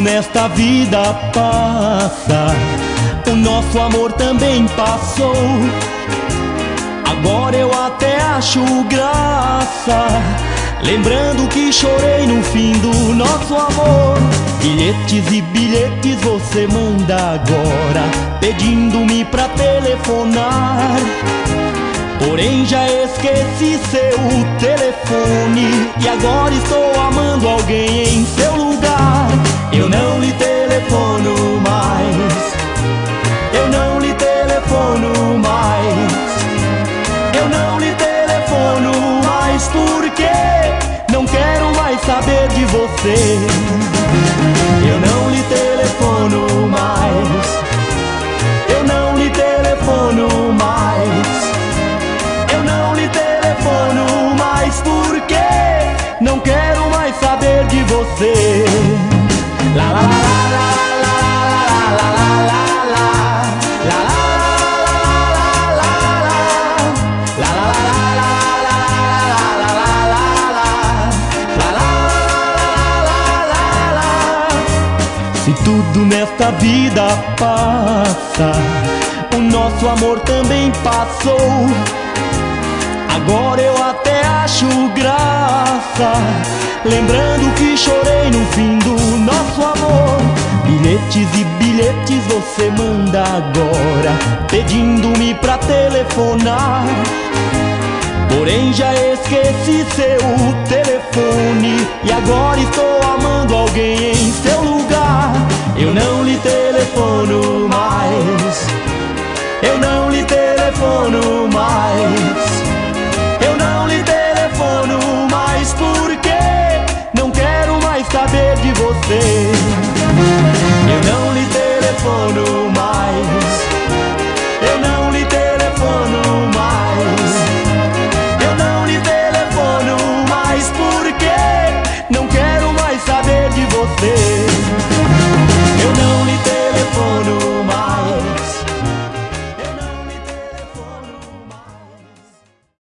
nesta vida passa, o nosso amor também passou. Agora eu até acho graça, lembrando que chorei no fim do nosso amor. Bilhetes e bilhetes você manda agora, pedindo-me pra telefonar. Porém já esqueci seu telefone e agora estou amando alguém em seu lugar. Eu não lhe telefono mais, eu não lhe telefono mais, eu não lhe telefono mais, porque não quero mais saber de você. Eu não lhe telefono mais, eu não lhe telefono mais, eu não lhe telefono mais, porque não quero mais saber de você. La la la la la la la la la la la. Se tudo nesta vida passa, o nosso amor também passou. Agora eu até acho graça, lembrando que chorei no fim do nosso amor. Bilhetes e bilhetes você manda agora, pedindo-me pra telefonar. Porém já esqueci seu telefone e agora estou amando alguém em seu lugar. Eu não lhe telefono mais, eu não lhe telefono mais, eu não lhe telefono mais, porque não quero mais saber de você. Eu não lhe telefono